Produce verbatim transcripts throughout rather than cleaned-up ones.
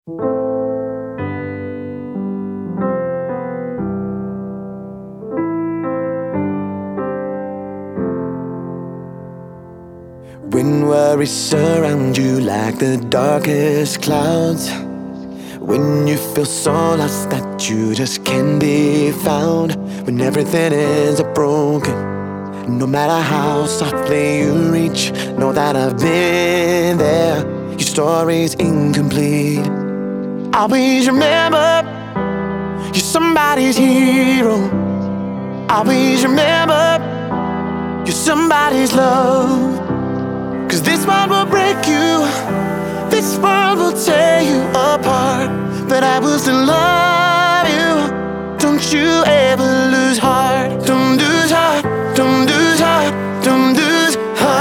When worries surround you like the darkest clouds, when you feel so lost that you just can't be found, when everything is broken, no matter how softly you reach, know that I've been there. Your story's incomplete. Always remember, you're somebody's hero. Always remember, you're somebody's love. Cause this world will break you, this world will tear you apart, but I will still love you. Don't you ever lose heart. Don't lose heart, don't lose heart, don't lose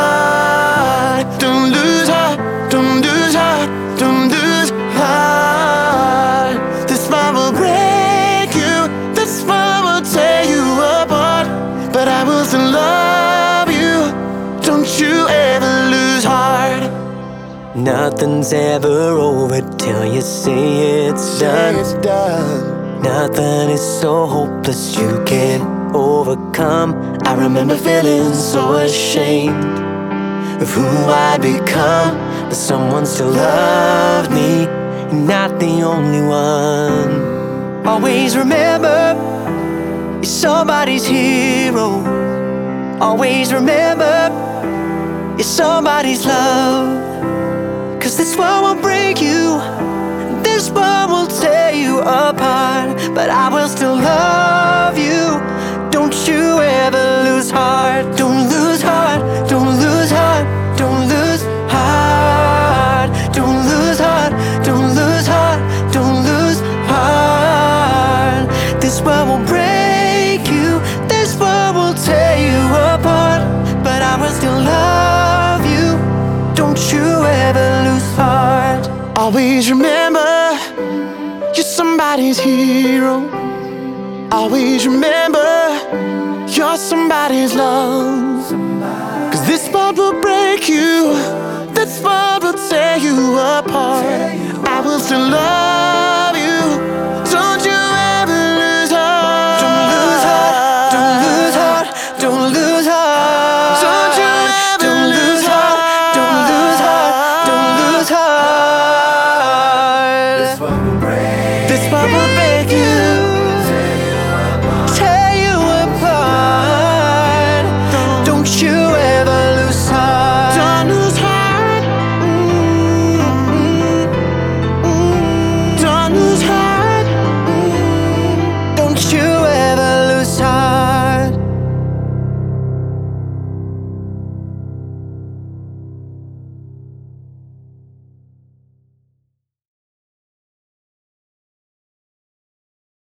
heart. Don't lose heart, don't lose heart, don't lose heart. This world will break you, this world will tear you apart, but I will still love you. Don't you ever lose heart. Nothing's ever over till you say it's done. It's done. Nothing is so hopeless you can't overcome. I remember feeling so ashamed of who I'd become, but someone still loved me, not the only one. Always remember, you're somebody's hero. Always remember, you're somebody's love. Cause this world will break you, this world will tear you apart, but I will still love you. Don't you ever lose heart. Don't lose heart, don't lose heart, don't lose heart. Don't lose heart, don't lose heart, don't lose heart. This world will break you, this world will tear you apart, but I will still love you. Don't you ever lose heart. Always remember, you're somebody's hero. Always remember, you're somebody's love. Cause this world will break you, this world will tear you apart, I will still love you. Don't you ever lose heart. Don't lose heart, don't lose heart, don't lose heart. Don't you ever Don't lose heart, don't lose heart, don't lose heart. This world will break. This world will break.